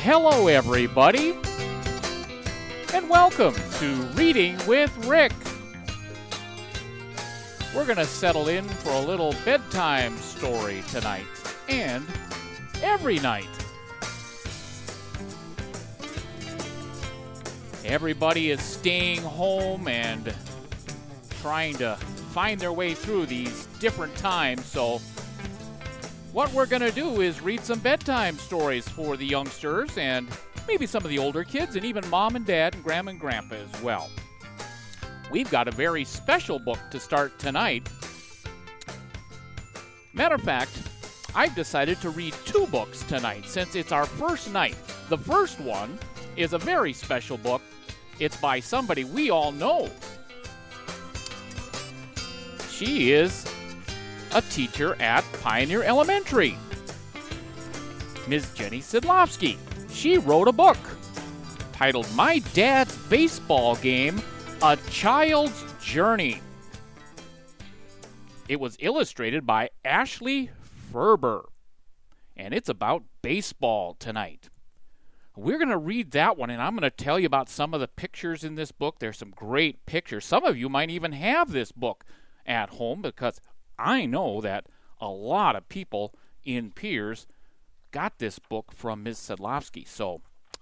hello everybody, and welcome to Reading with Rick. We're going to settle in for a little bedtime story tonight, and every night. Everybody is staying home and trying to find their way through these different times, so what we're going to do is read some bedtime stories for the youngsters and maybe some of the older kids and even mom and dad and grandma and grandpa as well. We've got a very special book to start tonight. Matter of fact, I've decided to read two books tonight since it's our first night. The first one is a very special book. It's by somebody we all know. She is a teacher at Pioneer Elementary, Ms. Jenny Sidlowski. She wrote a book titled My Dad's Baseball Game, A Child's Journey. It was illustrated by Ashley Ferber, and it's about baseball tonight. We're going to read that one, and I'm going to tell you about some of the pictures in this book. There's some great pictures. Some of you might even have this book at home because I know that a lot of people in Pierz got this book from Ms. Sidlowski. So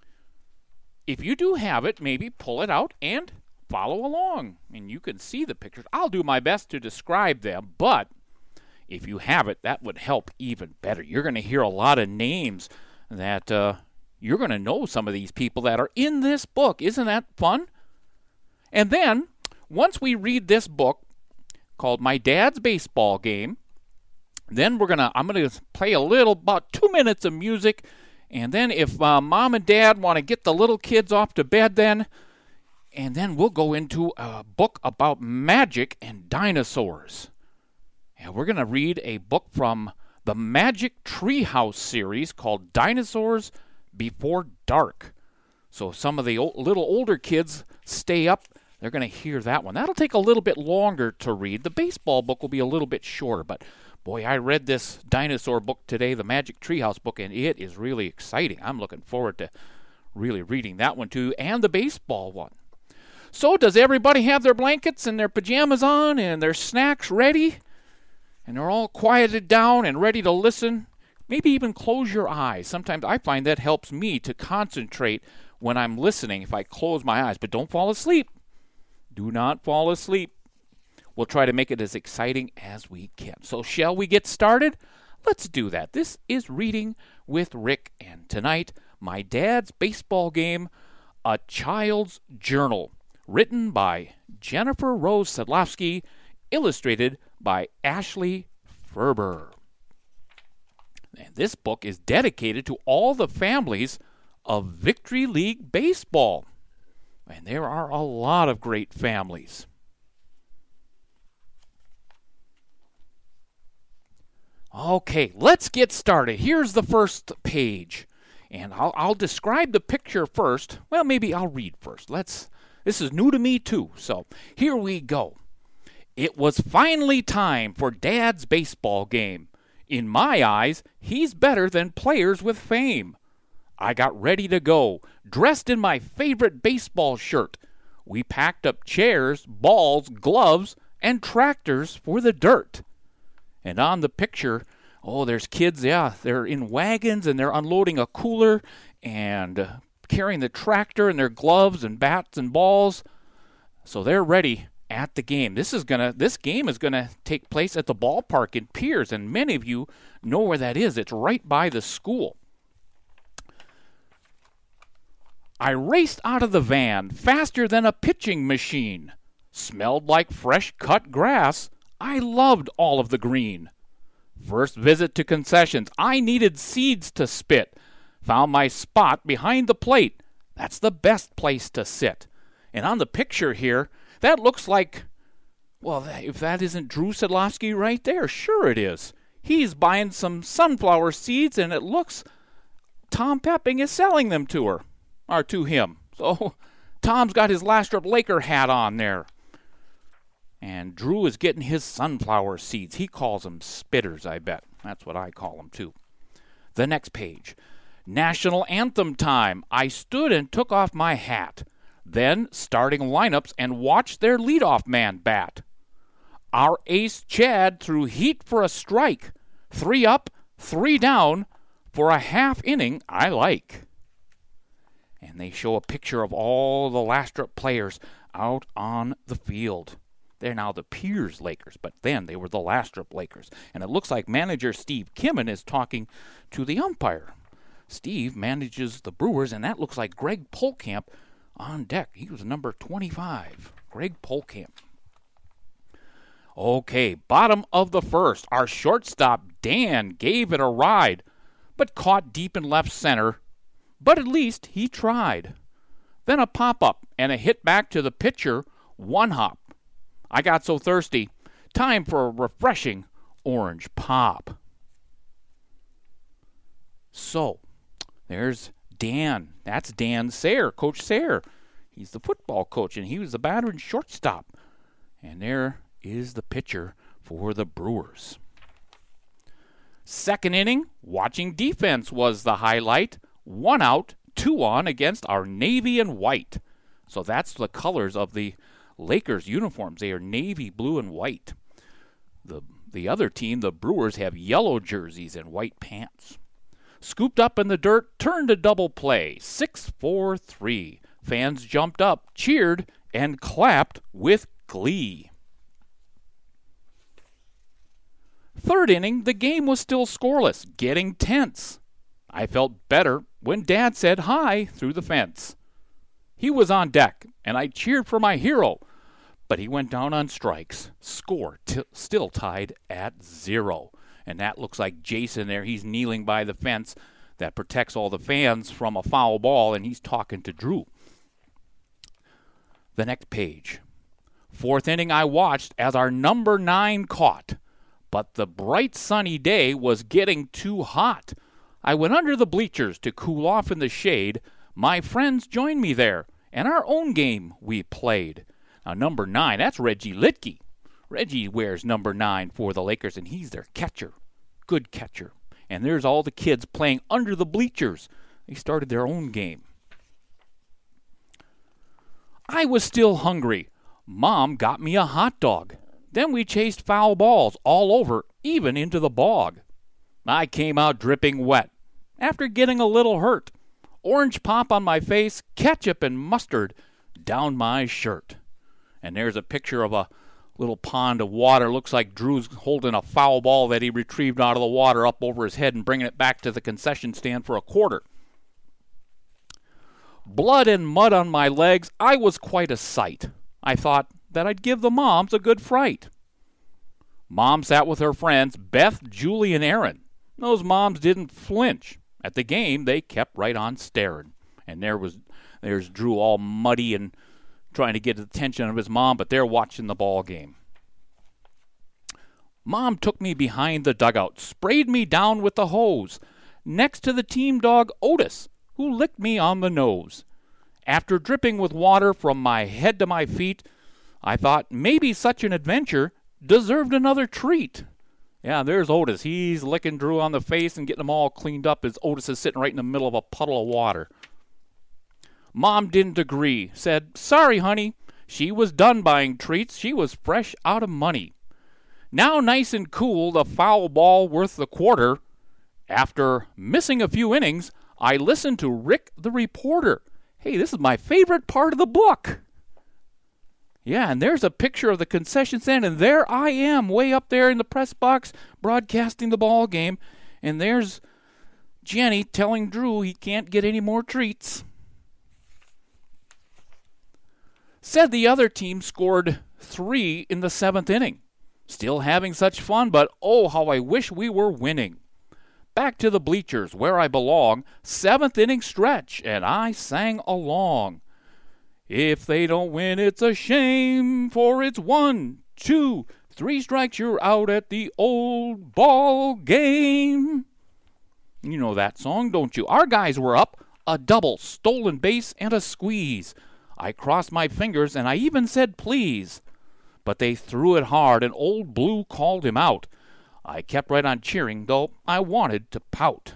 if you do have it, maybe pull it out and follow along. And you can see the pictures. I'll do my best to describe them, but if you have it, that would help even better. You're going to hear a lot of names that you're going to know some of these people that are in this book. Isn't that fun? And then, once we read this book, called My Dad's Baseball Game. Then I'm going to play about 2 minutes of music, and then if mom and dad want to get the little kids off to bed and then we'll go into a book about magic and dinosaurs. And we're going to read a book from the Magic Treehouse series called Dinosaurs Before Dark. So some of the little older kids stay up. They're going to hear that one. That'll take a little bit longer to read. The baseball book will be a little bit shorter, but boy, I read this dinosaur book today, the Magic Treehouse book, and it is really exciting. I'm looking forward to really reading that one too, and the baseball one. So does everybody have their blankets and their pajamas on and their snacks ready? And they're all quieted down and ready to listen? Maybe even close your eyes. Sometimes I find that helps me to concentrate when I'm listening if I close my eyes, but don't fall asleep. Do not fall asleep. We'll try to make it as exciting as we can. So shall we get started? Let's do that. This is Reading with Rick, and tonight, My Dad's Baseball Game, A Child's Journal, written by Jennifer Rose Sidlowski, illustrated by Ashley Ferber. And this book is dedicated to all the families of Victory League Baseball. And there are a lot of great families. Okay, let's get started. Here's the first page. And I'll describe the picture first. Well, maybe I'll read first. This is new to me too. So here we go. It was finally time for Dad's baseball game. In my eyes, he's better than players with fame. I got ready to go, dressed in my favorite baseball shirt. We packed up chairs, balls, gloves, and tractors for the dirt. And on the picture, there's kids, they're in wagons and they're unloading a cooler and carrying the tractor and their gloves and bats and balls. So they're ready at the game. This game is gonna take place at the ballpark in Pierz, and many of you know where that is. It's right by the school. I raced out of the van faster than a pitching machine. Smelled like fresh cut grass. I loved all of the green. First visit to concessions. I needed seeds to spit. Found my spot behind the plate. That's the best place to sit. And on the picture here, that looks like, if that isn't Drew Sidlowski right there, sure it is. He's buying some sunflower seeds, and it looks Tom Pepping is selling them to her. Or to him. So Tom's got his Lastrop Laker hat on there. And Drew is getting his sunflower seeds. He calls them spitters, I bet. That's what I call them, too. The next page. National anthem time. I stood and took off my hat. Then starting lineups and watched their leadoff man bat. Our ace Chad threw heat for a strike. 3 up, 3 down for a half inning I like. And they show a picture of all the Lastrop players out on the field. They're now the Piers Lakers, but then they were the Lastrop Lakers. And it looks like manager Steve Kimmin is talking to the umpire. Steve manages the Brewers, and that looks like Greg Polkamp on deck. He was number 25, Greg Polkamp. Okay, bottom of the first. Our shortstop, Dan, gave it a ride, but caught deep in left center. But at least he tried. Then a pop-up and a hit back to the pitcher, 1 hop. I got so thirsty. Time for a refreshing orange pop. So, there's Dan. That's Dan Sayre, Coach Sayre. He's the football coach, and he was the batter and shortstop. And there is the pitcher for the Brewers. Second inning, watching defense was the highlight. 1 out, 2 on against our navy and white. So that's the colors of the Lakers uniforms. They are navy blue and white. The other team, the Brewers, have yellow jerseys and white pants. Scooped up in the dirt, turned to double play. 6-4-3. Fans jumped up, cheered, and clapped with glee. Third inning, the game was still scoreless, getting tense. I felt better when Dad said hi through the fence. He was on deck, and I cheered for my hero, but he went down on strikes. Score still tied at 0. And that looks like Jason there. He's kneeling by the fence that protects all the fans from a foul ball, and he's talking to Drew. The next page. Fourth inning, I watched as our number 9 caught, but the bright sunny day was getting too hot. I went under the bleachers to cool off in the shade. My friends joined me there, and our own game we played. Now, number 9, that's Reggie Litke. Reggie wears number 9 for the Lakers, and he's their catcher. Good catcher. And there's all the kids playing under the bleachers. They started their own game. I was still hungry. Mom got me a hot dog. Then we chased foul balls all over, even into the bog. I came out dripping wet, after getting a little hurt. Orange pop on my face, ketchup and mustard down my shirt. And there's a picture of a little pond of water. Looks like Drew's holding a foul ball that he retrieved out of the water up over his head and bringing it back to the concession stand for a quarter. Blood and mud on my legs, I was quite a sight. I thought that I'd give the moms a good fright. Mom sat with her friends, Beth, Julie, and Aaron. Those moms didn't flinch. At the game, they kept right on staring. And there's Drew all muddy and trying to get the attention of his mom, but they're watching the ball game. Mom took me behind the dugout, sprayed me down with the hose, next to the team dog Otis, who licked me on the nose. After dripping with water from my head to my feet, I thought maybe such an adventure deserved another treat. Yeah, there's Otis. He's licking Drew on the face and getting them all cleaned up as Otis is sitting right in the middle of a puddle of water. Mom didn't agree, said, "Sorry, honey." She was done buying treats. She was fresh out of money. Now nice and cool, the foul ball worth the quarter. After missing a few innings, I listened to Rick the reporter. Hey, this is my favorite part of the book. Yeah, and there's a picture of the concession stand, and there I am, way up there in the press box, broadcasting the ball game. And there's Jenny telling Drew he can't get any more treats. Said the other team scored 3 in the 7th inning. Still having such fun, but oh, how I wish we were winning. Back to the bleachers where I belong, 7th inning stretch, and I sang along. If they don't win, it's a shame, for it's 1, 2, 3 strikes, you're out at the old ball game. You know that song, don't you? Our guys were up, a double, stolen base, and a squeeze. I crossed my fingers, and I even said please. But they threw it hard, and Old Blue called him out. I kept right on cheering, though I wanted to pout.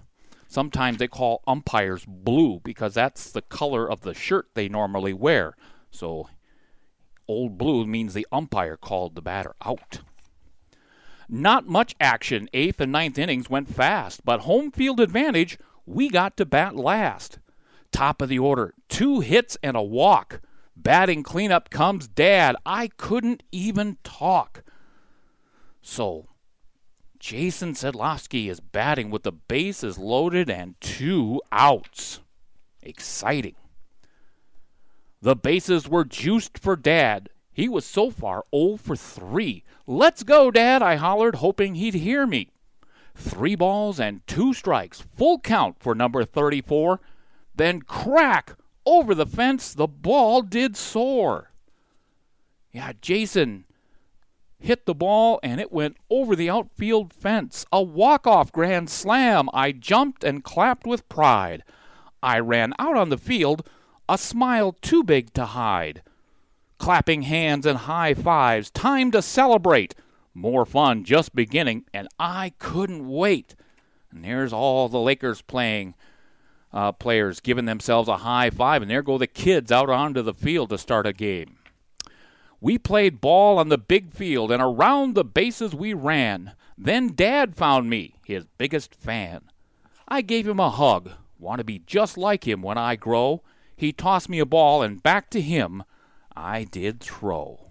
Sometimes they call umpires blue because that's the color of the shirt they normally wear. So Old Blue means the umpire called the batter out. Not much action. 8th and 9th innings went fast, but home field advantage, we got to bat last. Top of the order, 2 hits and a walk. Batting cleanup comes Dad. I couldn't even talk. So Jason Sedlowski is batting with the bases loaded and 2 outs. Exciting. The bases were juiced for Dad. He was so far 0 for 3. Let's go, Dad, I hollered, hoping he'd hear me. 3 balls and 2 strikes, full count for number 34. Then crack, over the fence, the ball did soar. Yeah, Jason hit the ball and it went over the outfield fence. A walk-off grand slam. I jumped and clapped with pride. I ran out on the field, a smile too big to hide. Clapping hands and high fives, time to celebrate. More fun just beginning, and I couldn't wait. And there's all the Lakers players giving themselves a high five, and there go the kids out onto the field to start a game. We played ball on the big field, and around the bases we ran. Then Dad found me, his biggest fan. I gave him a hug, want to be just like him when I grow. He tossed me a ball, and back to him I did throw.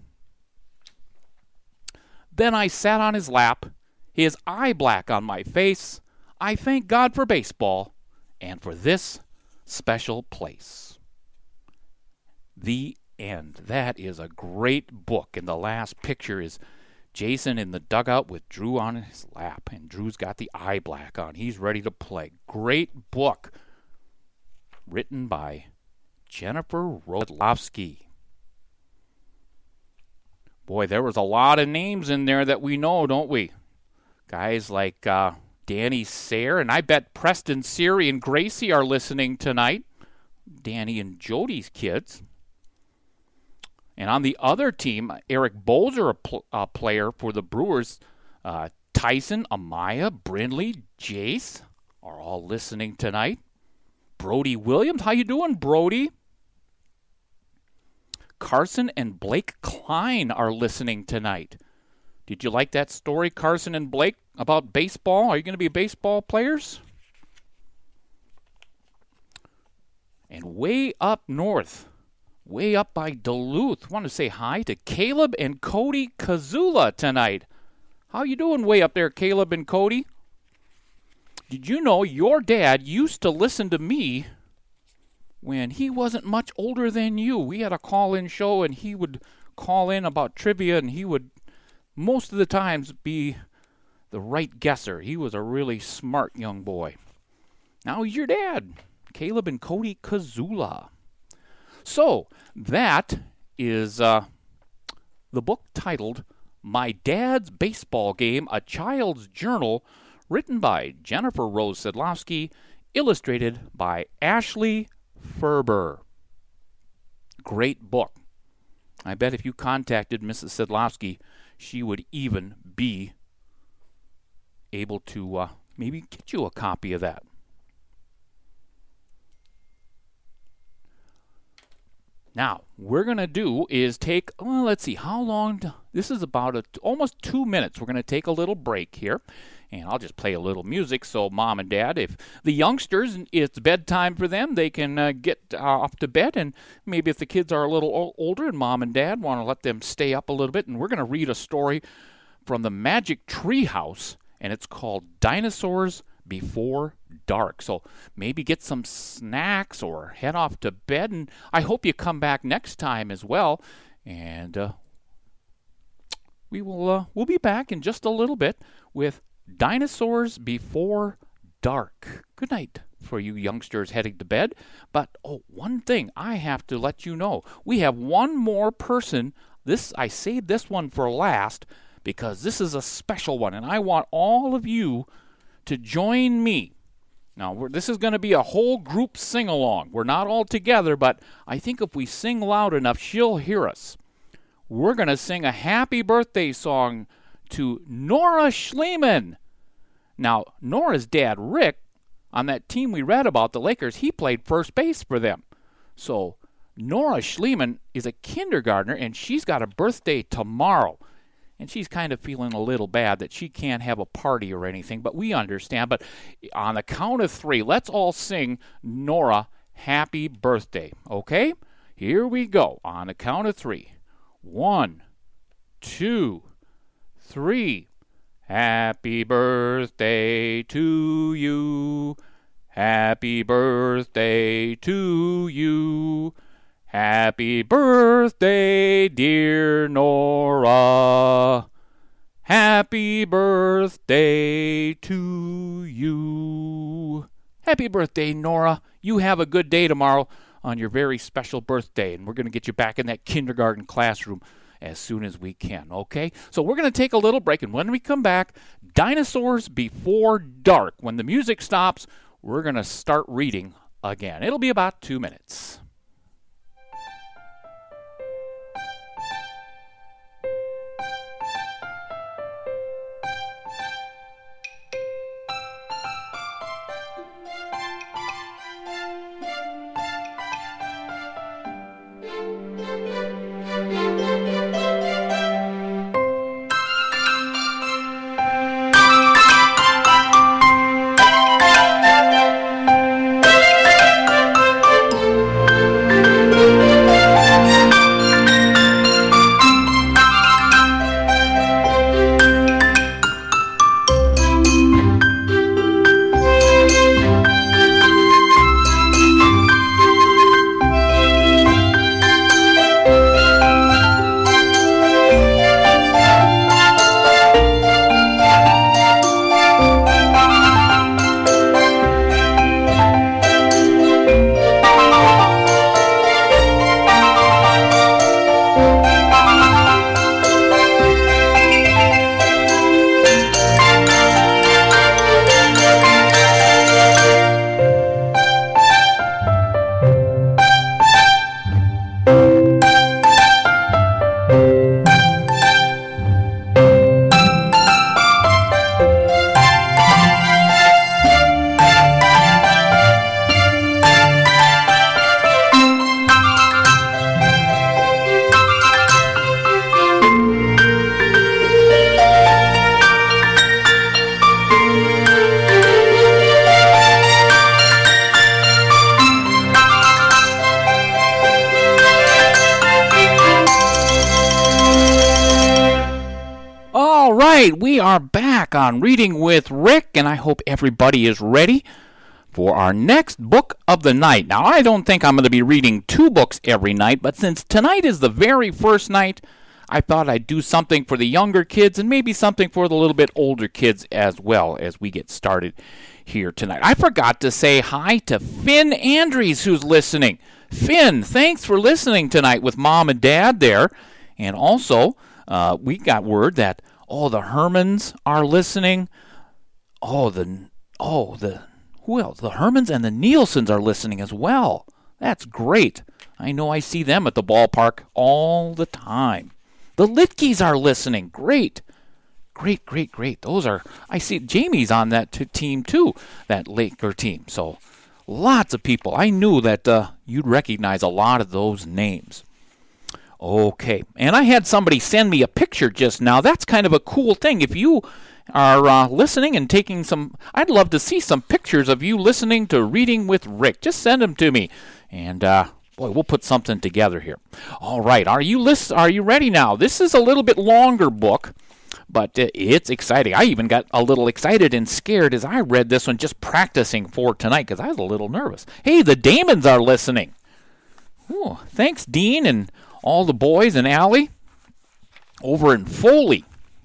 Then I sat on his lap, his eye black on my face. I thank God for baseball and for this special place. The end. That is a great book. And the last picture is Jason in the dugout with Drew on his lap. And Drew's got the eye black on. He's ready to play. Great book. Written by Jennifer Sedlowski. Boy, there was a lot of names in there that we know, don't we? Guys like Danny Sayre, and I bet Preston, Siri, and Gracie are listening tonight. Danny and Jody's kids. And on the other team, Eric Bozer, a player for the Brewers, Tyson, Amaya, Brindley, Jace are all listening tonight. Brody Williams, how you doing, Brody? Carson and Blake Klein are listening tonight. Did you like that story, Carson and Blake, about baseball? Are you going to be baseball players? And way up north, way up by Duluth, I want to say hi to Caleb and Cody Kazula tonight. How you doing way up there, Caleb and Cody? Did you know your dad used to listen to me when he wasn't much older than you? We had a call-in show, and he would call in about trivia, and he would most of the times be the right guesser. He was a really smart young boy. Now he's your dad, Caleb and Cody Kazula. So that is the book titled My Dad's Baseball Game, A Child's Journal, written by Jennifer Rose Sedlowski, illustrated by Ashley Ferber. Great book. I bet if you contacted Mrs. Sedlowski, she would even be able to maybe get you a copy of that. Now, we're going to do is take, let's see, how long? This is about almost 2 minutes. We're going to take a little break here, and I'll just play a little music so Mom and Dad, if the youngsters, it's bedtime for them, they can get off to bed, and maybe if the kids are a little older and Mom and Dad want to let them stay up a little bit, and we're going to read a story from the Magic Tree House, and it's called Dinosaurs Before Dark. So maybe get some snacks or head off to bed, and I hope you come back next time as well. And we'll be back in just a little bit with Dinosaurs Before Dark. Good night for you youngsters heading to bed. But one thing I have to let you know: we have one more person. I saved this one for last because this is a special one, and I want all of you to join me. Now, this is going to be a whole group sing-along. We're not all together, but I think if we sing loud enough, she'll hear us. We're going to sing a happy birthday song to Nora Schliemann. Now, Nora's dad, Rick, on that team we read about, the Lakers, he played first base for them. So Nora Schliemann is a kindergartner, and she's got a birthday tomorrow. And she's kind of feeling a little bad that she can't have a party or anything, but we understand. But on the count of 3, let's all sing Nora happy birthday, okay? Here we go. On the count of 3. 1, 2, 3. Happy birthday to you. Happy birthday to you. Happy birthday, dear Nora. Happy birthday to you. Happy birthday, Nora. You have a good day tomorrow on your very special birthday, and we're going to get you back in that kindergarten classroom as soon as we can, okay? So we're going to take a little break, and when we come back, Dinosaurs Before Dark. When the music stops, we're going to start reading again. It'll be about 2 minutes. We are back on Reading with Rick, and I hope everybody is ready for our next book of the night. Now, I don't think I'm going to be reading 2 books every night, but since tonight is the very first night, I thought I'd do something for the younger kids and maybe something for the little bit older kids as well as we get started here tonight. I forgot to say hi to Finn Andries, who's listening. Finn, thanks for listening tonight with Mom and Dad there. And also, we got word that the Hermans are listening. Who else? The Hermans and the Nielsen's are listening as well. That's great. I know I see them at the ballpark all the time. The Litkeys are listening. Great. Great. I see Jamie's on that team too, that Laker team. So lots of people. I knew that you'd recognize a lot of those names. Okay, and I had somebody send me a picture just now. That's kind of a cool thing. If you are listening and taking some, I'd love to see some pictures of you listening to Reading with Rick. Just send them to me, and we'll put something together here. All right, are you ready now? This is a little bit longer book, but it's exciting. I even got a little excited and scared as I read this one, just practicing for tonight because I was a little nervous. Hey, the Damons are listening. Ooh, thanks, Dean, and all the boys and Allie over in Foley.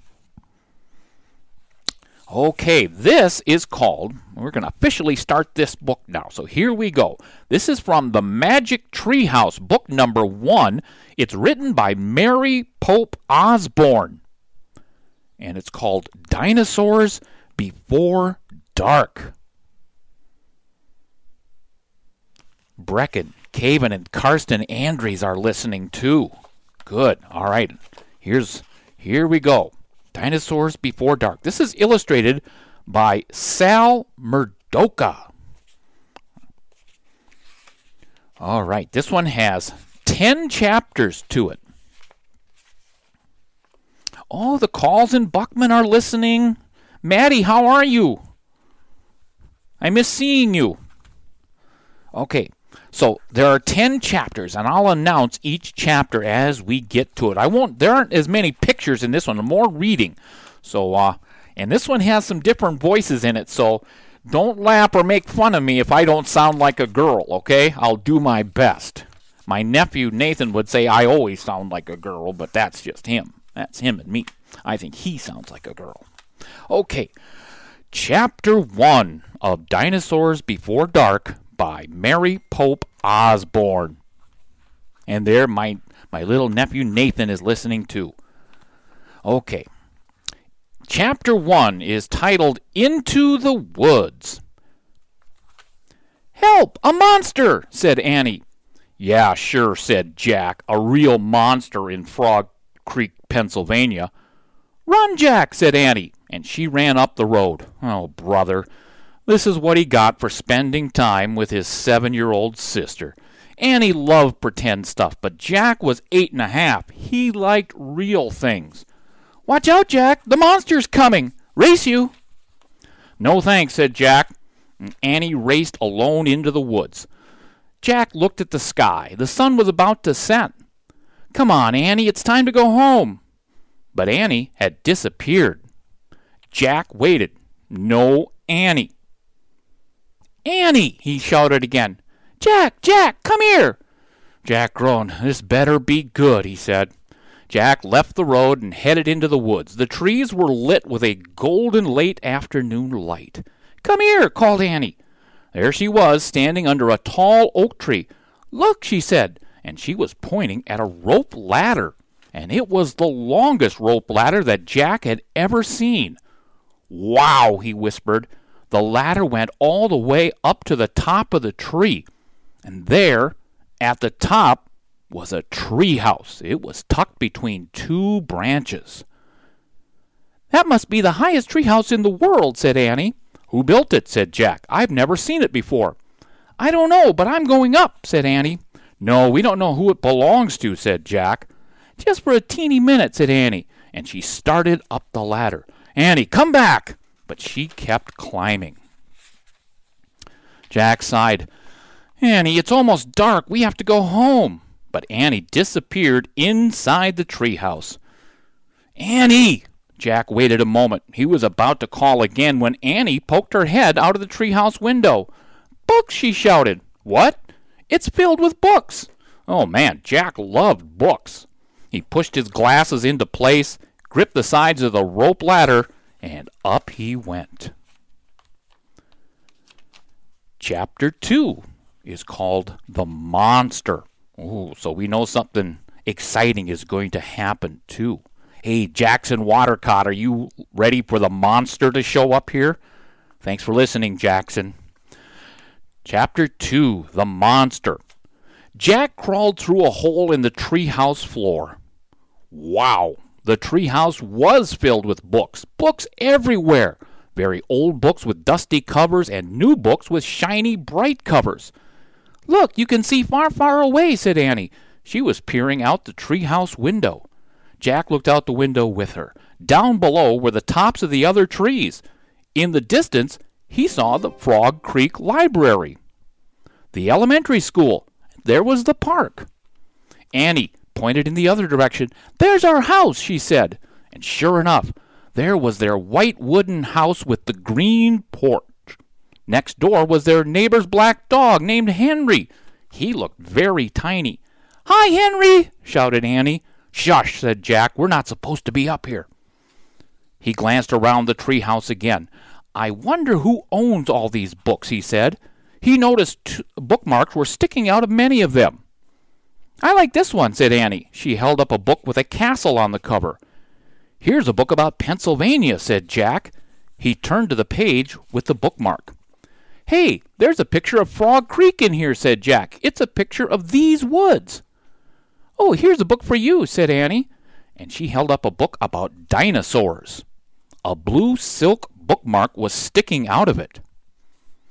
Okay, this is called, we're going to officially start this book now. So here we go. This is from the Magic Treehouse, book number 1. It's written by Mary Pope Osborne. And it's called Dinosaurs Before Dark. Brecken, Caven, and Karsten Andries are listening too. Good. All right. Here we go. Dinosaurs Before Dark. This is illustrated by Sal Murdoka. All right, this one has 10 chapters to it. Oh, the Calls and Buckman are listening. Maddie, how are you? I miss seeing you. Okay, so there are 10 chapters, and I'll announce each chapter as we get to it. There aren't as many pictures in this one, more reading. So, and this one has some different voices in it, so don't laugh or make fun of me if I don't sound like a girl, okay? I'll do my best. My nephew Nathan would say I always sound like a girl, but that's just him. That's him and me. I think he sounds like a girl. Okay, Chapter 1 of Dinosaurs Before Dark by Mary Pope Osborne. And there my little nephew Nathan is listening too. Okay. Chapter 1 is titled Into the Woods. "Help! A monster!" said Annie. "Yeah, sure," said Jack, "a real monster in Frog Creek, Pennsylvania." "Run, Jack," said Annie, and she ran up the road. Oh, brother, this is what he got for spending time with his 7-year-old sister. Annie loved pretend stuff, but Jack was 8 1/2. He liked real things. "Watch out, Jack, the monster's coming. Race you." "No thanks," said Jack, and Annie raced alone into the woods. Jack looked at the sky. The sun was about to set. "Come on, Annie, it's time to go home." But Annie had disappeared. Jack waited. No Annie. "Annie!" he shouted again. "Jack, Jack, come here!" Jack groaned. "This better be good," he said. Jack left the road and headed into the woods. The trees were lit with a golden late afternoon light. "Come here," called Annie. There she was, standing under a tall oak tree. "Look," she said, and she was pointing at a rope ladder, and it was the longest rope ladder that Jack had ever seen. "Wow," he whispered. The ladder went all the way up to the top of the tree, and there, at the top, was a tree house. It was tucked between 2 branches. "That must be the highest tree house in the world," said Annie. "Who built it?" said Jack. "I've never seen it before." "I don't know, but I'm going up," said Annie. "No, we don't know who it belongs to," said Jack. "Just for a teeny minute," said Annie, and she started up the ladder. "Annie, come back!" But she kept climbing. Jack sighed. "Annie, it's almost dark. We have to go home." But Annie disappeared inside the treehouse. "Annie!" Jack waited a moment. He was about to call again when Annie poked her head out of the treehouse window. "Books!" she shouted. "What?" "It's filled with books." Oh, man, Jack loved books. He pushed his glasses into place, gripped the sides of the rope ladder, and up he went. Chapter 2 is called The Monster. Oh, so we know something exciting is going to happen, too. Hey, Jackson Watercott, are you ready for the monster to show up here? Thanks for listening, Jackson. Chapter 2, The Monster. Jack crawled through a hole in the treehouse floor. Wow, the treehouse was filled with books. Books everywhere. Very old books with dusty covers and new books with shiny, bright covers. "Look, you can see far, far away," said Annie. She was peering out the treehouse window. Jack looked out the window with her. Down below were the tops of the other trees. In the distance, he saw the Frog Creek Library, the elementary school. There was the park. Annie pointed in the other direction. "There's our house," she said. And sure enough, there was their white wooden house with the green porch. Next door was their neighbor's black dog named Henry. He looked very tiny. "Hi, Henry!" shouted Annie. "Shush," said Jack. "We're not supposed to be up here." He glanced around the treehouse again. "I wonder who owns all these books," he said. He noticed bookmarks were sticking out of many of them. "I like this one," said Annie. She held up a book with a castle on the cover. "Here's a book about Pennsylvania," said Jack. He turned to the page with the bookmark. "Hey, there's a picture of Frog Creek in here," said Jack. "It's a picture of these woods." "Oh, here's a book for you," said Annie, and she held up a book about dinosaurs. A blue silk bookmark was sticking out of it.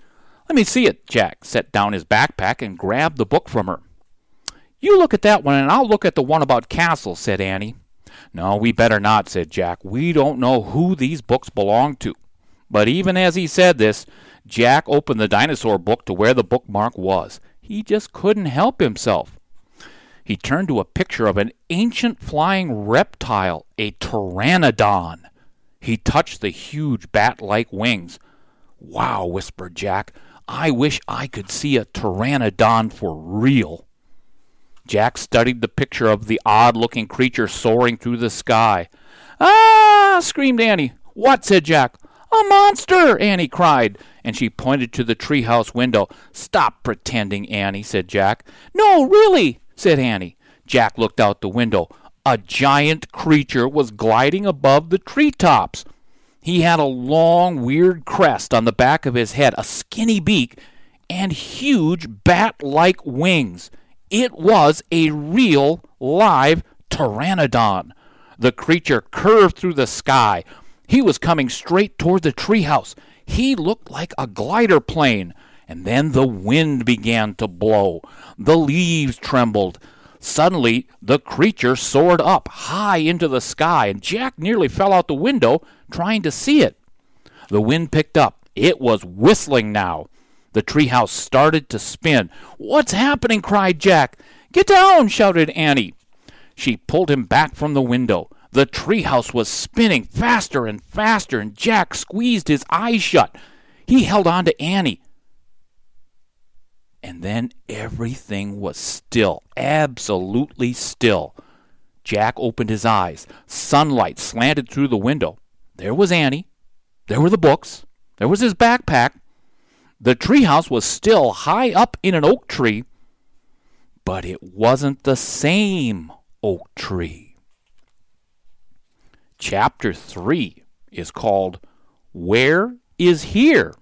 Let me see it. Jack set down his backpack and grabbed the book from her. You look at that one, and I'll look at the one about castles, said Annie. No, we better not, said Jack. We don't know who these books belong to. But even as he said this, Jack opened the dinosaur book to where the bookmark was. He just couldn't help himself. He turned to a picture of an ancient flying reptile, a pteranodon. He touched the huge bat-like wings. Wow, whispered Jack. I wish I could see a pteranodon for real. Jack studied the picture of the odd-looking creature soaring through the sky. Ah! Screamed Annie. What? Said Jack. A monster! Annie cried, and she pointed to the treehouse window. Stop pretending, Annie, said Jack. No, really, said Annie. Jack looked out the window. A giant creature was gliding above the treetops. He had a long, weird crest on the back of his head, a skinny beak, and huge bat-like wings. It was a real, live pteranodon. The creature curved through the sky. He was coming straight toward the treehouse. He looked like a glider plane. And then the wind began to blow. The leaves trembled. Suddenly, the creature soared up high into the sky, and Jack nearly fell out the window trying to see it. The wind picked up. It was whistling now. The treehouse started to spin. What's happening? Cried Jack. Get down, shouted Annie. She pulled him back from the window. The treehouse was spinning faster and faster, and Jack squeezed his eyes shut. He held on to Annie. And then everything was still, absolutely still. Jack opened his eyes. Sunlight slanted through the window. There was Annie. There were the books. There was his backpack. The treehouse was still high up in an oak tree, but it wasn't the same oak tree. Chapter 3 is called Where is Here?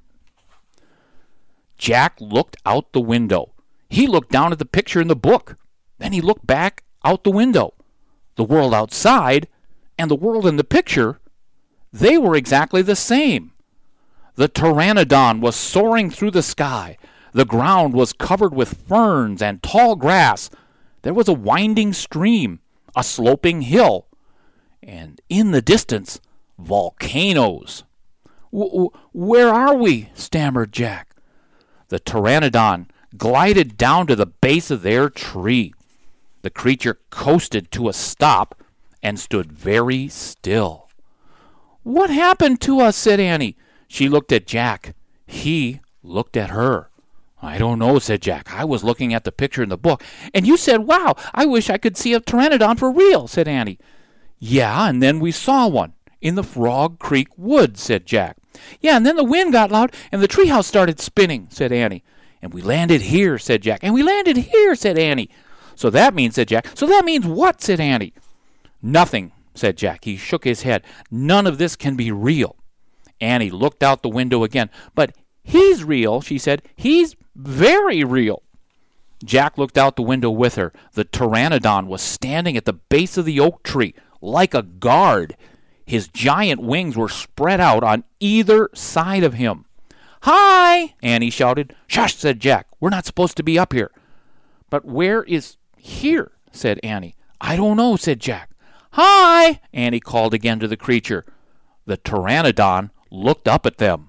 Jack looked out the window. He looked down at the picture in the book. Then he looked back out the window. The world outside and the world in the picture, they were exactly the same. The pteranodon was soaring through the sky. The ground was covered with ferns and tall grass. There was a winding stream, a sloping hill, and in the distance, volcanoes. Where are we? Stammered Jack. The pteranodon glided down to the base of their tree. The creature coasted to a stop and stood very still. What happened to us? Said Annie. She looked at Jack. He looked at her. I don't know, said Jack. I was looking at the picture in the book, and you said, wow, I wish I could see a pteranodon for real, said Annie. Yeah, and then we saw one in the Frog Creek woods, said Jack. Yeah, and then the wind got loud, and the treehouse started spinning, said Annie. And we landed here, said Jack. And we landed here, said Annie. So that means, said Jack. So that means what, said Annie. Nothing, said Jack. He shook his head. None of this can be real. Annie looked out the window again. But he's real, she said. He's very real. Jack looked out the window with her. The pteranodon was standing at the base of the oak tree, like a guard. His giant wings were spread out on either side of him. Hi, Annie shouted. Shush, said Jack. We're not supposed to be up here. But where is here? Said Annie. I don't know, said Jack. Hi, Annie called again to the creature. The pteranodon looked up at them.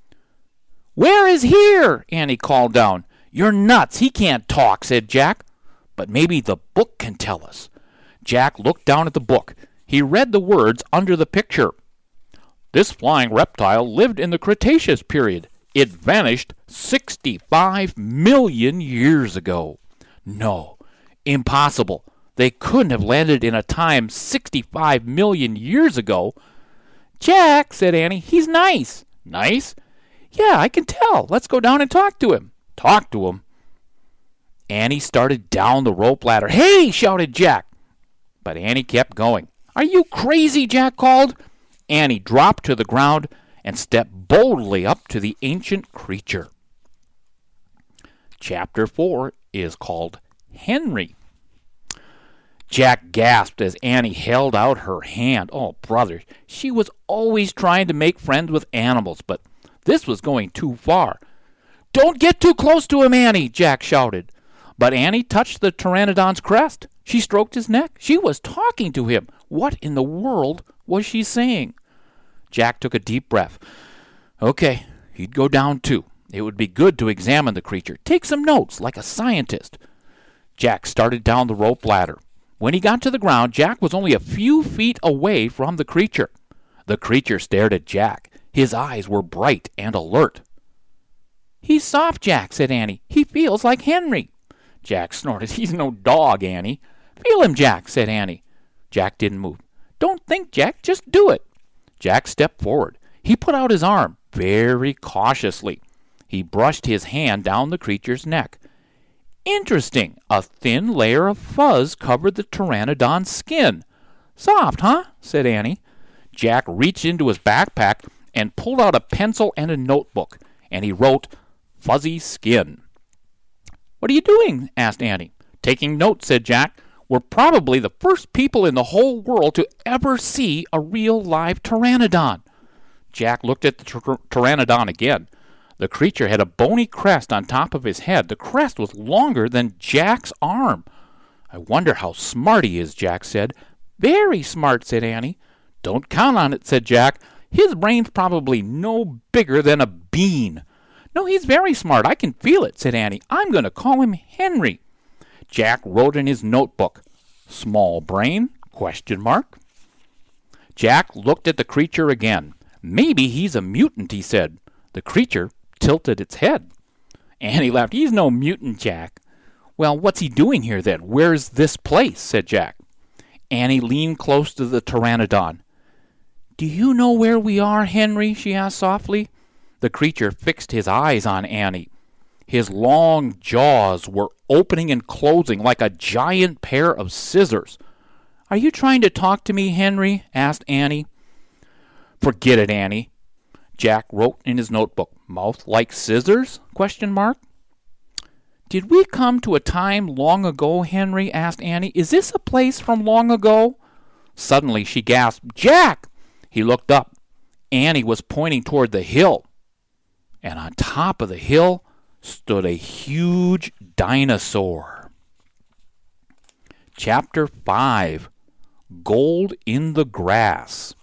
Where is here? Annie called down. You're nuts. He can't talk, said Jack. But maybe the book can tell us. Jack looked down at the book. He read the words under the picture. This flying reptile lived in the Cretaceous period. It vanished 65 million years ago. No, impossible. They couldn't have landed in a time 65 million years ago. Jack, said Annie, he's nice. Nice? Yeah, I can tell. Let's go down and talk to him. Talk to him? Annie started down the rope ladder. Hey, shouted Jack. But Annie kept going. Are you crazy? Jack called. Annie dropped to the ground and stepped boldly up to the ancient creature. Chapter 4 is called Henry. Jack gasped as Annie held out her hand. Oh, brother, she was always trying to make friends with animals, but this was going too far. "Don't get too close to him, Annie," Jack shouted. But Annie touched the pteranodon's crest. She stroked his neck. She was talking to him. What in the world was she saying? Jack took a deep breath. Okay, he'd go down too. It would be good to examine the creature. Take some notes, like a scientist. Jack started down the rope ladder. When he got to the ground, Jack was only a few feet away from the creature. The creature stared at Jack. His eyes were bright and alert. "He's soft, Jack," said Annie. "He feels like Henry." Jack snorted. "He's no dog, Annie." "Feel him, Jack," said Annie. Jack didn't move. "Don't think, Jack. Just do it." Jack stepped forward. He put out his arm very cautiously. He brushed his hand down the creature's neck. Interesting. A thin layer of fuzz covered the pteranodon's skin. "Soft, huh?" said Annie. Jack reached into his backpack and pulled out a pencil and a notebook, and he wrote, "Fuzzy skin." "What are you doing?" asked Annie. "Taking notes," said Jack. "We're probably the first people in the whole world to ever see a real live pteranodon." Jack looked at the pteranodon again. The creature had a bony crest on top of his head. The crest was longer than Jack's arm. "I wonder how smart he is," Jack said. "Very smart," said Annie. "Don't count on it," said Jack. "His brain's probably no bigger than a bean." "No, he's very smart. I can feel it," said Annie. "I'm going to call him Henry." Jack wrote in his notebook, "Small brain?" ? Jack looked at the creature again. "Maybe he's a mutant," he said. The creature tilted its head. Annie laughed. "He's no mutant, Jack." "Well, what's he doing here, then? Where's this place?" said Jack. Annie leaned close to the pteranodon. "Do you know where we are, Henry?" she asked softly. The creature fixed his eyes on Annie. His long jaws were opening and closing like a giant pair of scissors. "Are you trying to talk to me, Henry?" asked Annie. "Forget it, Annie." Jack wrote in his notebook, "Mouth like scissors?" ? "Did we come to a time long ago, Henry?" asked Annie. "Is this a place from long ago?" Suddenly she gasped, "Jack!" He looked up. Annie was pointing toward the hill. And on top of the hill stood a huge dinosaur. Chapter 5. Gold in the Grass.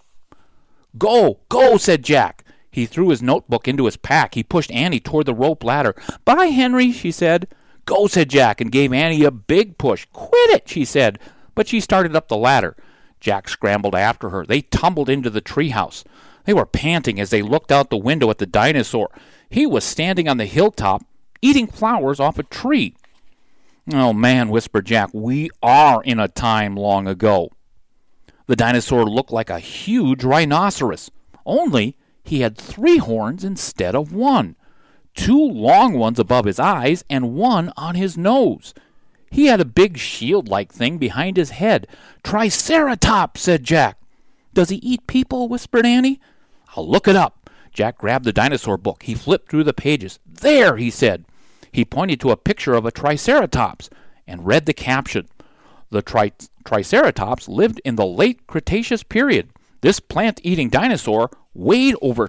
"Go, go," said Jack. He threw his notebook into his pack. He pushed Annie toward the rope ladder. "Bye, Henry," she said. "Go," said Jack, and gave Annie a big push. "Quit it," she said, but she started up the ladder. Jack scrambled after her. They tumbled into the treehouse. They were panting as they looked out the window at the dinosaur. He was standing on the hilltop, eating flowers off a tree. "Oh, man," whispered Jack, "we are in a time long ago." The dinosaur looked like a huge rhinoceros, only he had 3 horns instead of 1, 2 long ones above his eyes and 1 on his nose. He had a big shield-like thing behind his head. "Triceratops," said Jack. "Does he eat people?" whispered Annie. "I'll look it up." Jack grabbed the dinosaur book. He flipped through the pages. "There," he said. He pointed to a picture of a Triceratops and read the caption. The Triceratops lived in the late Cretaceous period. This plant-eating dinosaur weighed over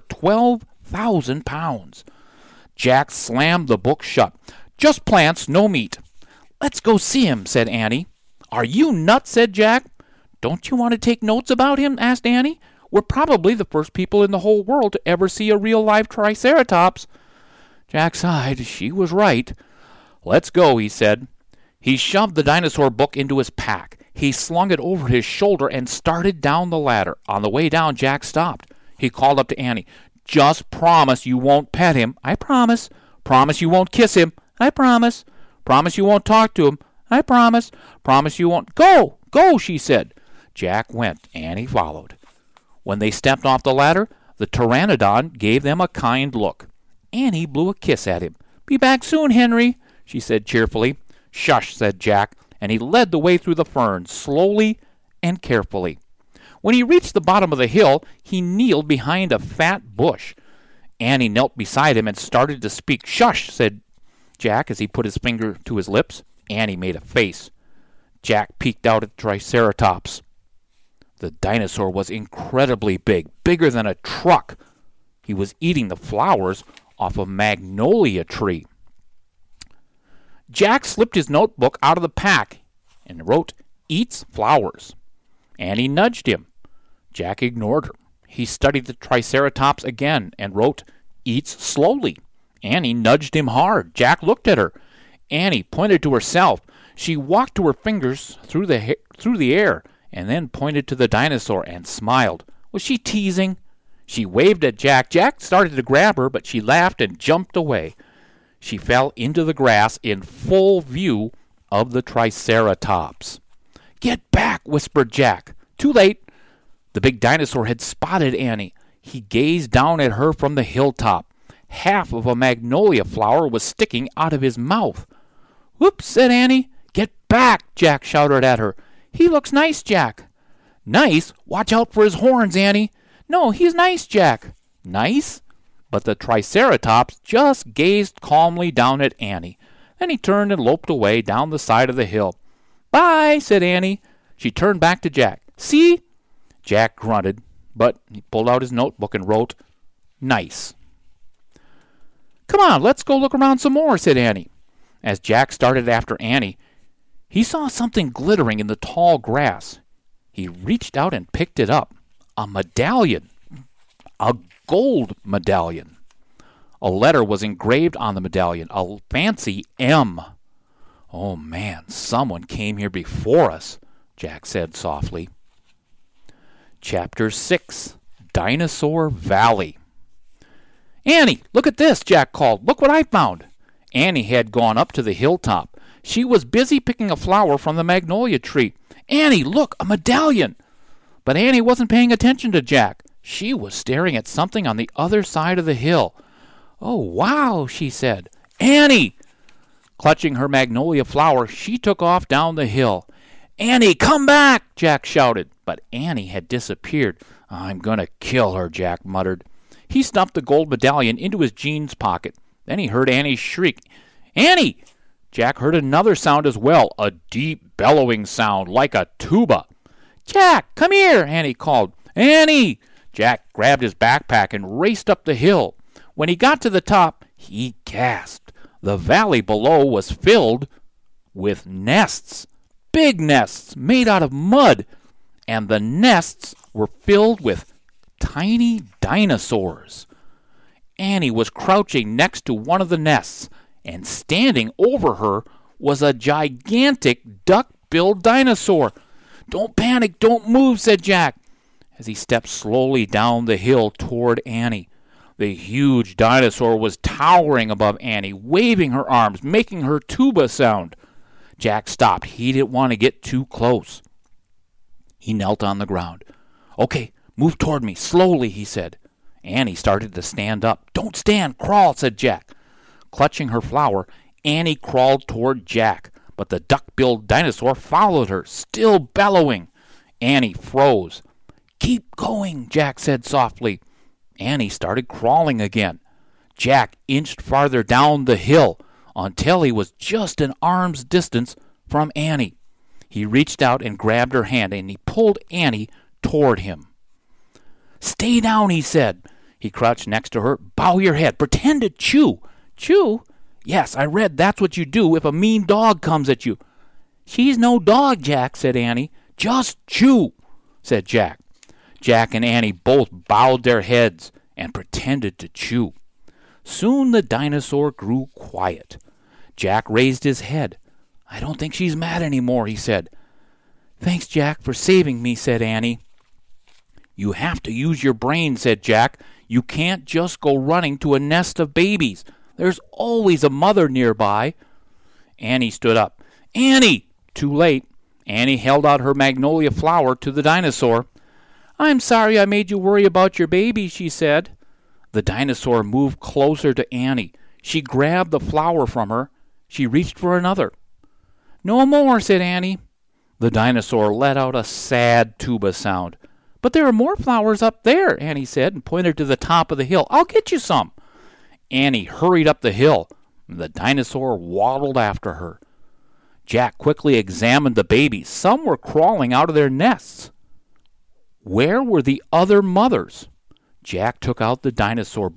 12,000 pounds. Jack slammed the book shut. "Just plants, no meat." "Let's go see him," said Annie. "Are you nuts?" said Jack. "Don't you want to take notes about him?" asked Annie. "We're probably the first people in the whole world to ever see a real live Triceratops." Jack sighed. She was right. "Let's go," he said. He shoved the dinosaur book into his pack. He slung it over his shoulder and started down the ladder. On the way down, Jack stopped. He called up to Annie. "Just promise you won't pet him." "I promise." "Promise you won't kiss him." "I promise." "Promise you won't talk to him." "I promise." "Promise you won't—" "Go, go," she said. Jack went. Annie followed. When they stepped off the ladder, the pteranodon gave them a kind look. Annie blew a kiss at him. "Be back soon, Henry," she said cheerfully. "Shush," said Jack, and he led the way through the ferns, slowly and carefully. When he reached the bottom of the hill, he kneeled behind a fat bush. Annie knelt beside him and started to speak. "Shush," said Jack as he put his finger to his lips. Annie made a face. Jack peeked out at the Triceratops. The dinosaur was incredibly big, bigger than a truck. He was eating the flowers off a magnolia tree. Jack slipped his notebook out of the pack and wrote, "Eats flowers." Annie nudged him. Jack ignored her. He studied the Triceratops again and wrote, "Eats slowly." Annie nudged him hard. Jack looked at her. Annie pointed to herself. She walked to her fingers through the air and then pointed to the dinosaur and smiled. Was she teasing? She waved at Jack. Jack started to grab her, but she laughed and jumped away. She fell into the grass in full view of the Triceratops. "Get back," whispered Jack. Too late. The big dinosaur had spotted Annie. He gazed down at her from the hilltop. Half of a magnolia flower was sticking out of his mouth. "Whoops," said Annie. "Get back," Jack shouted at her. "He looks nice, Jack." "Nice? Watch out for his horns, Annie." "No, he's nice, Jack." "Nice?" But the Triceratops just gazed calmly down at Annie. Then he turned and loped away down the side of the hill. "Bye," said Annie. She turned back to Jack. "See?" Jack grunted, but he pulled out his notebook and wrote, "Nice." "Come on, let's go look around some more," said Annie. As Jack started after Annie, he saw something glittering in the tall grass. He reached out and picked it up. A medallion. A gold medallion. A letter was engraved on the medallion, a fancy M. "Oh, man, someone came here before us," Jack said softly. Chapter 6, Dinosaur Valley. "Annie, look at this," Jack called. "Look what I found." Annie had gone up to the hilltop. She was busy picking a flower from the magnolia tree. "Annie, look, a medallion!" But Annie wasn't paying attention to Jack. She was staring at something on the other side of the hill. "Oh, wow," she said. "Annie!" Clutching her magnolia flower, she took off down the hill. "Annie, come back!" Jack shouted. But Annie had disappeared. "I'm going to kill her," Jack muttered. He stuffed the gold medallion into his jeans pocket. Then he heard Annie's shriek. "Annie!" Jack heard another sound as well, a deep bellowing sound like a tuba. "Jack, come here," Annie called. "Annie!" Jack grabbed his backpack and raced up the hill. When he got to the top, he gasped. The valley below was filled with nests, big nests made out of mud, and the nests were filled with tiny dinosaurs. Annie was crouching next to one of the nests, and standing over her was a gigantic duck-billed dinosaur. "Don't panic, don't move," said Jack, as he stepped slowly down the hill toward Annie. The huge dinosaur was towering above Annie, waving her arms, making her tuba sound. Jack stopped. He didn't want to get too close. He knelt on the ground. "Okay, move toward me, slowly," he said. Annie started to stand up. "Don't stand, crawl," said Jack. Clutching her flower, Annie crawled toward Jack, but the duck-billed dinosaur followed her, still bellowing. Annie froze. "Keep going," Jack said softly. Annie started crawling again. Jack inched farther down the hill until he was just an arm's distance from Annie. He reached out and grabbed her hand, and he pulled Annie toward him. "Stay down," he said. He crouched next to her. "Bow your head. Pretend to chew." "Chew?" "Yes, I read that's what you do if a mean dog comes at you." "She's no dog, Jack," said Annie. "Just chew," said Jack. Jack and Annie both bowed their heads and pretended to chew. Soon the dinosaur grew quiet. Jack raised his head. "I don't think she's mad anymore," he said. "Thanks, Jack, for saving me," said Annie. "You have to use your brain," said Jack. "You can't just go running to a nest of babies. There's always a mother nearby." Annie stood up. "Annie!" Too late. Annie held out her magnolia flower to the dinosaur. "I'm sorry I made you worry about your baby," she said. The dinosaur moved closer to Annie. She grabbed the flower from her. She reached for another. "No more," said Annie. The dinosaur let out a sad tuba sound. "But there are more flowers up there," Annie said, and pointed to the top of the hill. "I'll get you some." Annie hurried up the hill. The dinosaur waddled after her. Jack quickly examined the babies. Some were crawling out of their nests. Where were the other mothers? Jack took out the dinosaur book.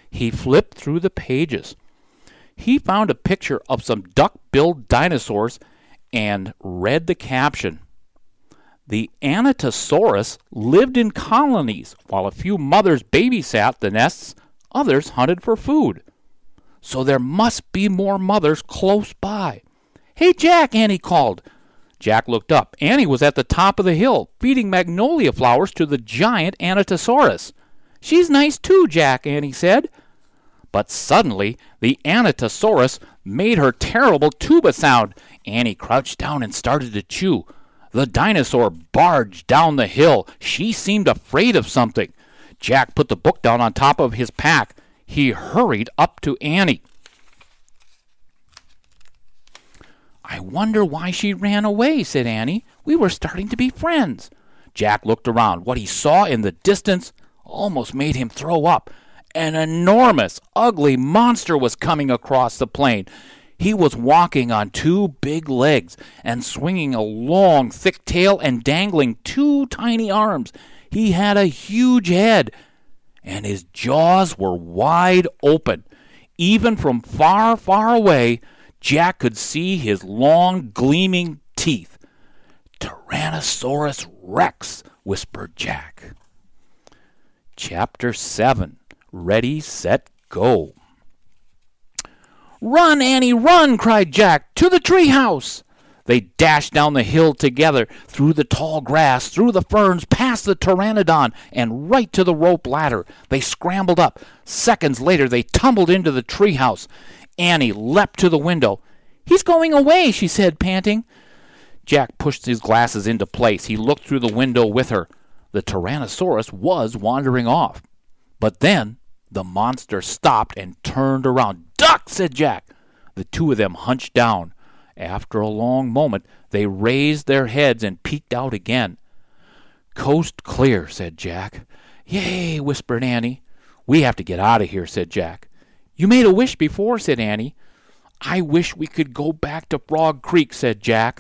He flipped through the pages. He found a picture of some duck-billed dinosaurs and read the caption. The Anatosaurus lived in colonies. While a few mothers babysat the nests, others hunted for food. So there must be more mothers close by. "Hey, Jack," Annie called. Jack looked up. Annie was at the top of the hill, feeding magnolia flowers to the giant Anatosaurus. "She's nice too, Jack," Annie said. But suddenly, the Anatosaurus made her terrible tuba sound. Annie crouched down and started to chew. The dinosaur barged down the hill. She seemed afraid of something. Jack put the book down on top of his pack. He hurried up to Annie. "I wonder why she ran away," said Annie. "We were starting to be friends." Jack looked around. What he saw in the distance almost made him throw up. An enormous, ugly monster was coming across the plain. He was walking on two big legs and swinging a long, thick tail and dangling two tiny arms. He had a huge head, and his jaws were wide open. Even from far, far away, Jack could see his long, gleaming teeth. "Tyrannosaurus Rex," whispered Jack. Chapter 7. Ready, Set, Go. "Run, Annie, run!" cried Jack. "To the treehouse!" They dashed down the hill together, through the tall grass, through the ferns, past the pteranodon, and right to the rope ladder. They scrambled up. Seconds later, they tumbled into the treehouse. Annie leapt to the window. "He's going away," she said, panting. Jack pushed his glasses into place. He looked through the window with her. The Tyrannosaurus was wandering off. But then the monster stopped and turned around. "Duck!" said Jack. The two of them hunched down. After a long moment, they raised their heads and peeked out again. "Coast clear," said Jack. "Yay," whispered Annie. "We have to get out of here," said Jack. "You made a wish before," said Annie. "I wish we could go back to Frog Creek," said Jack.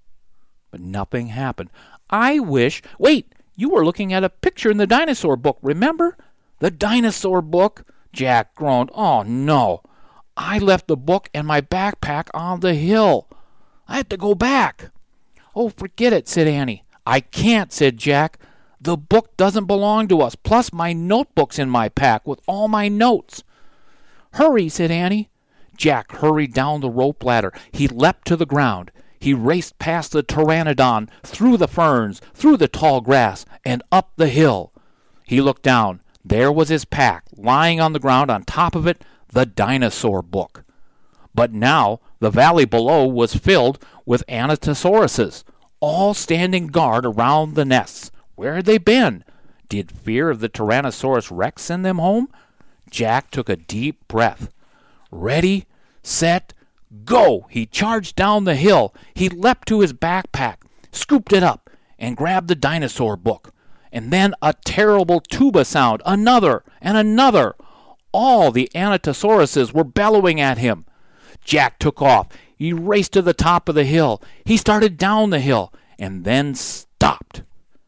But nothing happened. "I wish—" "Wait, you were looking at a picture in the dinosaur book, remember?" "The dinosaur book?" Jack groaned. "Oh, no. I left the book and my backpack on the hill. I have to go back." "Oh, forget it," said Annie. "I can't," said Jack. "The book doesn't belong to us, plus my notebook's in my pack with all my notes." "Hurry," said Annie. Jack hurried down the rope ladder. He leapt to the ground. He raced past the pteranodon, through the ferns, through the tall grass, and up the hill. He looked down. There was his pack, lying on the ground. On top of it, the dinosaur book. But now the valley below was filled with Anatosauruses, all standing guard around the nests. Where had they been? Did fear of the Tyrannosaurus Rex send them home? Jack took a deep breath. Ready, set, go! He charged down the hill. He leapt to his backpack, scooped it up, and grabbed the dinosaur book. And then a terrible tuba sound, another and another. All the Anatosauruses were bellowing at him. Jack took off. He raced to the top of the hill. He started down the hill and then stopped.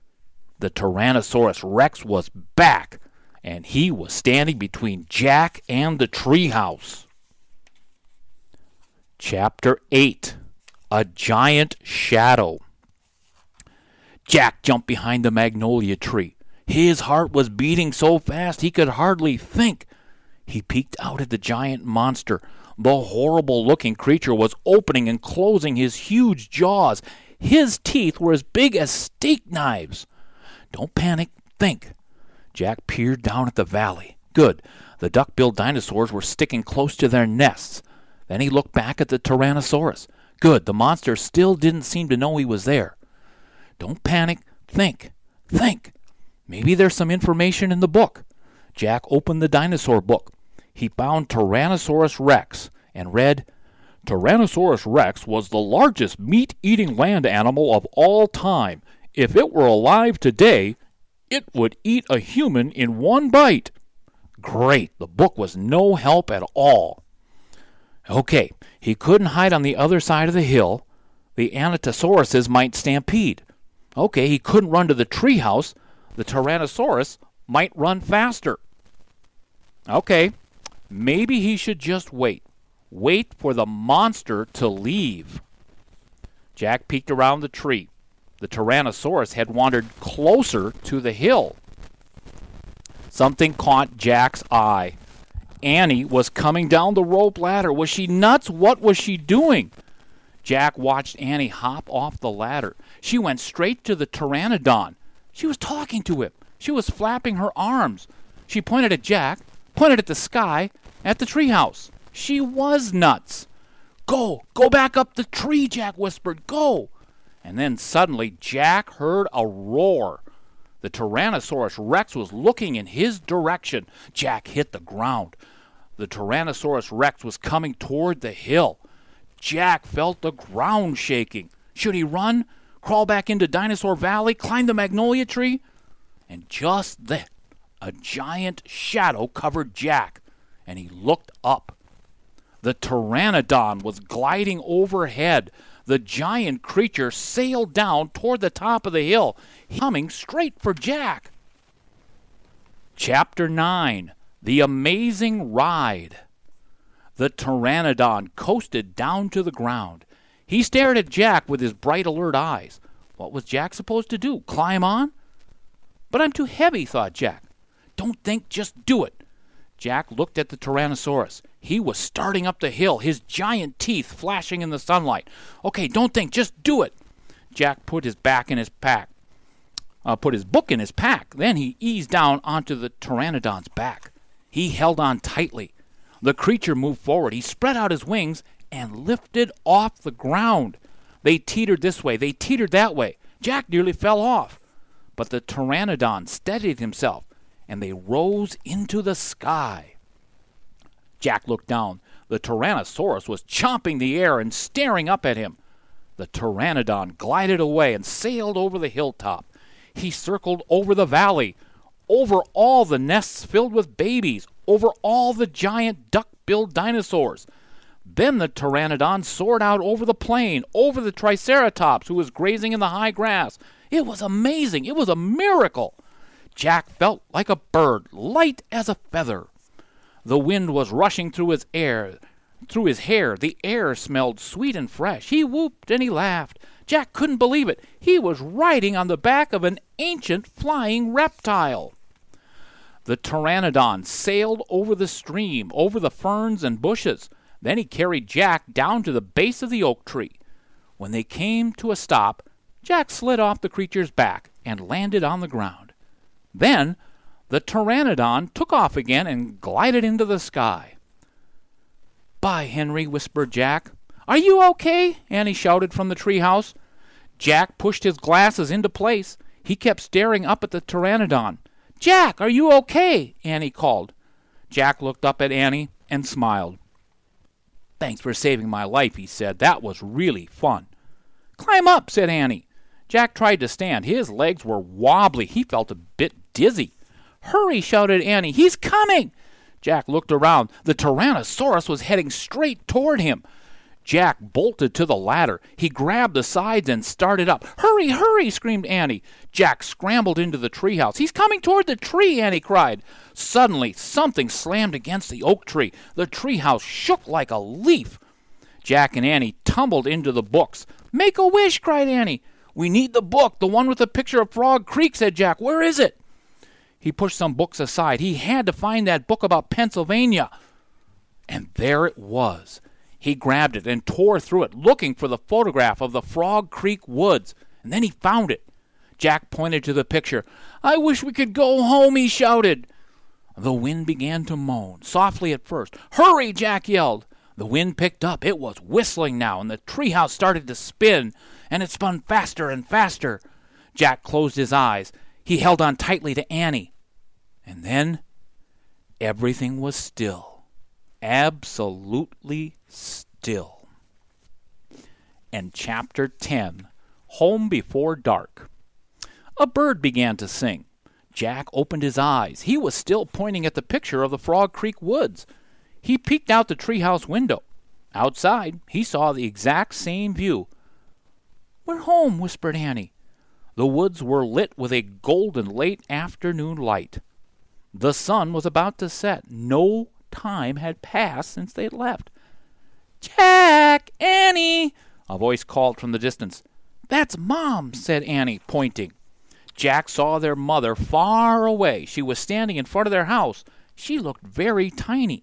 The Tyrannosaurus Rex was back, and he was standing between Jack and the treehouse. Chapter 8. A Giant Shadow. Jack jumped behind the magnolia tree. His heart was beating so fast he could hardly think. He peeked out at the giant monster. The horrible-looking creature was opening and closing his huge jaws. His teeth were as big as steak knives. Don't panic. Think. Jack peered down at the valley. Good. The duck-billed dinosaurs were sticking close to their nests. Then he looked back at the Tyrannosaurus. Good. The monster still didn't seem to know he was there. Don't panic. Think. Think. Maybe there's some information in the book. Jack opened the dinosaur book. He found Tyrannosaurus Rex and read, Tyrannosaurus Rex was the largest meat-eating land animal of all time. If it were alive today, it would eat a human in one bite. Great. The book was no help at all. Okay, he couldn't hide on the other side of the hill. The Anatosauruses might stampede. Okay, he couldn't run to the treehouse. The Tyrannosaurus might run faster. Okay, Maybe he should just wait. Wait for the monster to leave. Jack peeked around the tree. The Tyrannosaurus had wandered closer to the hill. Something caught Jack's eye. Annie was coming down the rope ladder. Was she nuts? What was she doing? Jack watched Annie hop off the ladder. She went straight to the Pteranodon. She was talking to him. She was flapping her arms. She pointed at Jack, pointed at the sky, at the treehouse. She was nuts. Go back up the tree, Jack whispered. Go. And then suddenly Jack heard a roar. The Tyrannosaurus Rex was looking in his direction. Jack hit the ground. The Tyrannosaurus Rex was coming toward the hill. Jack felt the ground shaking. Should he run? Crawl back into Dinosaur Valley? Climb the magnolia tree? And just then, a giant shadow covered Jack, and he looked up. The Pteranodon was gliding overhead. The giant creature sailed down toward the top of the hill, coming straight for Jack. Chapter 9, The Amazing Ride. The Pteranodon coasted down to the ground. He stared at Jack with his bright, alert eyes. What was Jack supposed to do? Climb on? But I'm too heavy, thought Jack. Don't think, just do it. Jack looked at the Tyrannosaurus. He was starting up the hill, his giant teeth flashing in the sunlight. Okay, don't think, just do it. Jack put his book in his pack. Then he eased down onto the Pteranodon's back. He held on tightly. The creature moved forward. He spread out his wings and lifted off the ground. They teetered this way, they teetered that way. Jack nearly fell off. But the Pteranodon steadied himself, and they rose into the sky. Jack looked down. The Tyrannosaurus was chomping the air and staring up at him. The Pteranodon glided away and sailed over the hilltop. He circled over the valley, over all the nests filled with babies, over all the giant duck-billed dinosaurs. Then the Pteranodon soared out over the plain, over the Triceratops who was grazing in the high grass. It was amazing. It was a miracle. Jack felt like a bird, light as a feather. The wind was rushing through his hair. The air smelled sweet and fresh. He whooped and he laughed. Jack couldn't believe it. He was riding on the back of an ancient flying reptile. The Pteranodon sailed over the stream, over the ferns and bushes. Then he carried Jack down to the base of the oak tree. When they came to a stop, Jack slid off the creature's back and landed on the ground. Then the Pteranodon took off again and glided into the sky. "Bye, Henry," whispered Jack. "Are you okay?" Annie shouted from the treehouse. Jack pushed his glasses into place. He kept staring up at the Pteranodon. "Jack, are you okay?" Annie called. Jack looked up at Annie and smiled. "Thanks for saving my life," he said. "That was really fun." "Climb up," said Annie. Jack tried to stand. His legs were wobbly. He felt a bit dizzy. "Hurry," shouted Annie. "He's coming." Jack looked around. The Tyrannosaurus was heading straight toward him. Jack bolted to the ladder. He grabbed the sides and started up. "Hurry, hurry," screamed Annie. Jack scrambled into the treehouse. "He's coming toward the tree," Annie cried. Suddenly, something slammed against the oak tree. The treehouse shook like a leaf. Jack and Annie tumbled into the books. "Make a wish," cried Annie. "We need the book, the one with the picture of Frog Creek," said Jack. "Where is it?" He pushed some books aside. He had to find that book about Pennsylvania. And there it was. He grabbed it and tore through it, looking for the photograph of the Frog Creek woods. And then he found it. Jack pointed to the picture. "I wish we could go home," he shouted. The wind began to moan, softly at first. "Hurry," Jack yelled. The wind picked up. It was whistling now, and the treehouse started to spin, and it spun faster and faster. Jack closed his eyes. He held on tightly to Annie. And then everything was still. Absolutely still. And Chapter 10, Home Before Dark. A bird began to sing. Jack opened his eyes. He was still pointing at the picture of the Frog Creek woods. He peeked out the treehouse window. Outside, he saw the exact same view. "We're home," whispered Annie. The woods were lit with a golden late afternoon light. The sun was about to set. No time had passed since they'd left. "Jack! Annie!" a voice called from the distance. "That's Mom," said Annie, pointing. Jack saw their mother far away. She was standing in front of their house. She looked very tiny.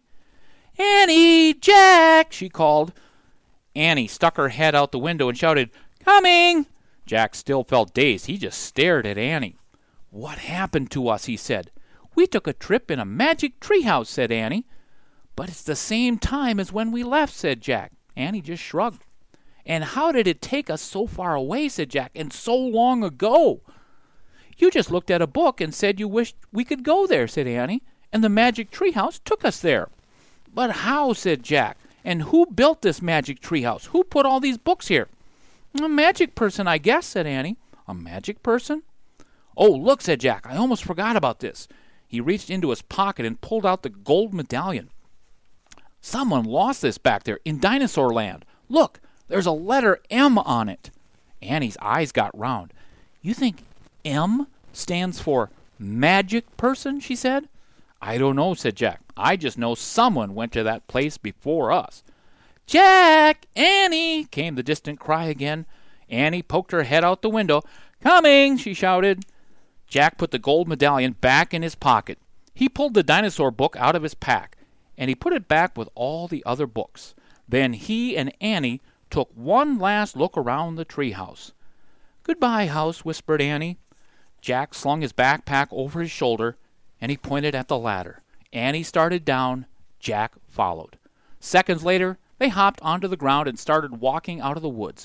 "Annie! Jack!" she called. Annie stuck her head out the window and shouted, "Coming!" Jack still felt dazed. He just stared at Annie. "What happened to us?" he said. "We took a trip in a magic treehouse," said Annie. "But it's the same time as when we left," said Jack. Annie just shrugged. "And how did it take us so far away?" said Jack, "and so long ago?" "You just looked at a book and said you wished we could go there," said Annie, "and the magic treehouse took us there." "But how?" said Jack. "And who built this magic treehouse? Who put all these books here?" "A magic person, I guess," said Annie. "A magic person?" "Oh, look," said Jack. "I almost forgot about this." He reached into his pocket and pulled out the gold medallion. "Someone lost this back there in Dinosaur Land. Look, there's a letter M on it." Annie's eyes got round. "You think M stands for magic person?" she said. "I don't know," said Jack. "I just know someone went to that place before us." "Jack! Annie!" came the distant cry again. Annie poked her head out the window. "Coming!" she shouted. Jack put the gold medallion back in his pocket. He pulled the dinosaur book out of his pack, and he put it back with all the other books. Then he and Annie took one last look around the treehouse. "Goodbye, house," whispered Annie. Jack slung his backpack over his shoulder, and he pointed at the ladder. Annie started down. Jack followed. Seconds later, they hopped onto the ground and started walking out of the woods.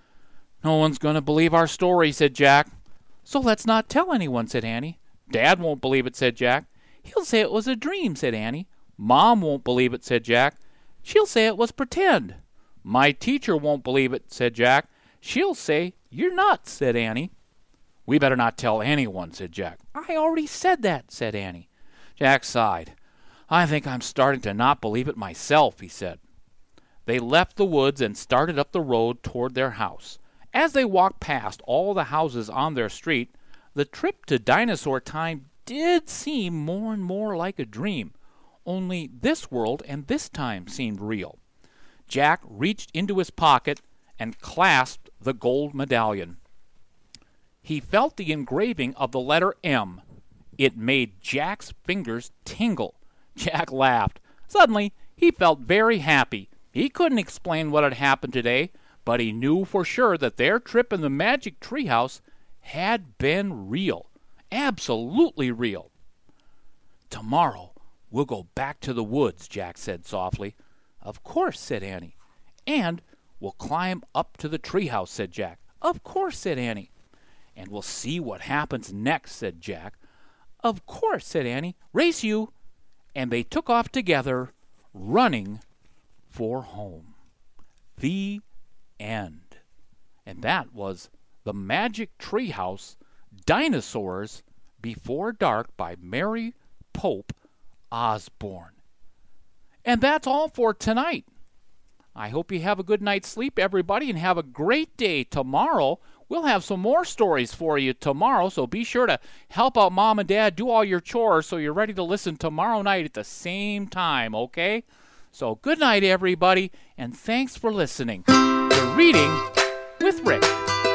"No one's going to believe our story," said Jack. "So let's not tell anyone," said Annie. "Dad won't believe it," said Jack. "He'll say it was a dream," said Annie. "Mom won't believe it," said Jack. "She'll say it was pretend." "My teacher won't believe it," said Jack. "She'll say you're nuts," said Annie. "We better not tell anyone," said Jack. "I already said that," said Annie. Jack sighed. "I think I'm starting to not believe it myself," he said. They left the woods and started up the road toward their house. As they walked past all the houses on their street, the trip to Dinosaur Time did seem more and more like a dream. Only this world and this time seemed real. Jack reached into his pocket and clasped the gold medallion. He felt the engraving of the letter M. It made Jack's fingers tingle. Jack laughed. Suddenly, he felt very happy. He couldn't explain what had happened today, but he knew for sure that their trip in the magic treehouse had been real. Absolutely real. "Tomorrow, we'll go back to the woods," Jack said softly. "Of course," said Annie. "And we'll climb up to the treehouse," said Jack. "Of course," said Annie. "And we'll see what happens next," said Jack. "Of course," said Annie. "Race you." And they took off together, running for home. The end. And that was The Magic Treehouse, Dinosaurs Before Dark by Mary Pope Osborne. And that's all for tonight. I hope you have a good night's sleep, everybody, and have a great day tomorrow. We'll have some more stories for you tomorrow, so be sure to help out Mom and Dad, do all your chores so you're ready to listen tomorrow night at the same time, okay? So good night, everybody, and thanks for listening to Reading with Rick.